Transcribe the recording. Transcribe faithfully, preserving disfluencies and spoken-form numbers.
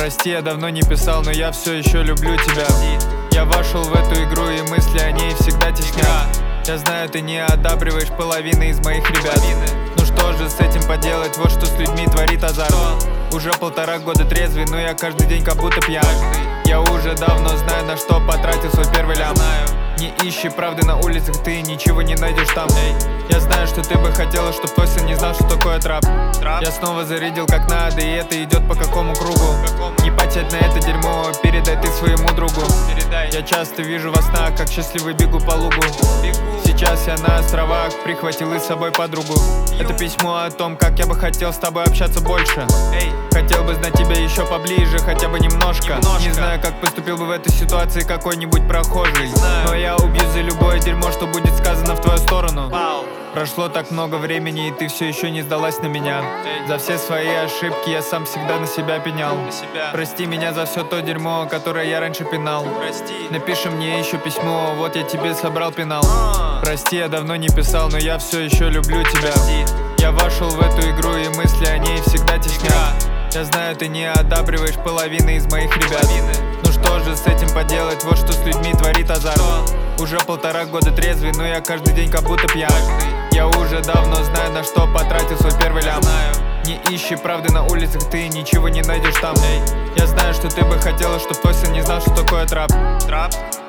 Прости, я давно не писал, но я все еще люблю тебя. Я вошел в эту игру, и мысли о ней всегда теснят. Я знаю, ты не одабриваешь половины из моих ребят. Ну что же с этим поделать, вот что с людьми творит азарт. Уже полтора года трезвый, но я каждый день как будто пьян. Я уже давно знаю, на что потратил свой первый лям. Не ищи правды на улицах, ты ничего не найдешь там. Я знаю, что ты бы хотела, чтоб твой сын не знал, что такое трап. Я снова зарядил как надо, и это идет по какому кругу. Не потеть на это дерьмо, передай ты своему другу. Я часто вижу во снах, как счастливый бегу по лугу. Сейчас я на островах, прихватил и с собой подругу. Это письмо о том, как я бы хотел с тобой общаться больше. Хотел бы знать тебя еще поближе, хотя бы немножко. Не знаю, как поступил бы в этой ситуации какой-нибудь прохожий, но я убью за любое дерьмо, что будет сказано в твою сторону. Прошло так много времени, и ты все еще не сдалась на меня. За все свои ошибки я сам всегда на себя пенял. Прости меня за все то дерьмо, которое я раньше пинал. Напиши мне еще письмо, вот я тебе собрал пенал. Прости, я давно не писал, но я все еще люблю тебя. Я вошел в эту игру, и мысли о ней всегда теснят. Я знаю, ты не одабриваешь половины из моих ребят. Ну что же с этим поделать, вот что с людьми творит азарт. Уже полтора года трезвый, но я каждый день как будто пьян. Я уже давно знаю, на что потратил свой первый лям. Не ищи правды на улицах, ты ничего не найдешь там. Я знаю, что ты бы хотела, чтоб твой сын не знал, что такое трап. Трап?